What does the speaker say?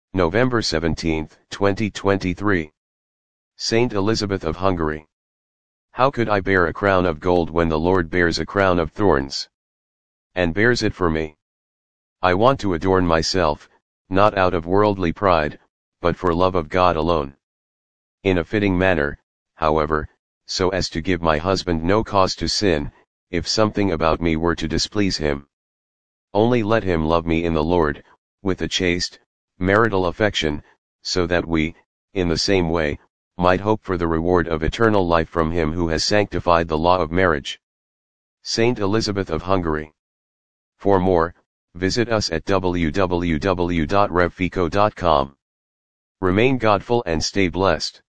November 17, 2023. Saint Elizabeth of Hungary. How could I bear a crown of gold when the Lord bears a crown of thorns? And bears it for me. I want to adorn myself, not out of worldly pride, but for love of God alone. In a fitting manner, however, so as to give my husband no cause to sin, if something about me were to displease him. Only let him love me in the Lord, with a chaste, marital affection, so that we, in the same way, might hope for the reward of eternal life from him who has sanctified the law of marriage. Saint Elizabeth of Hungary. For more, visit us at www.revfico.com. Remain godful and stay blessed.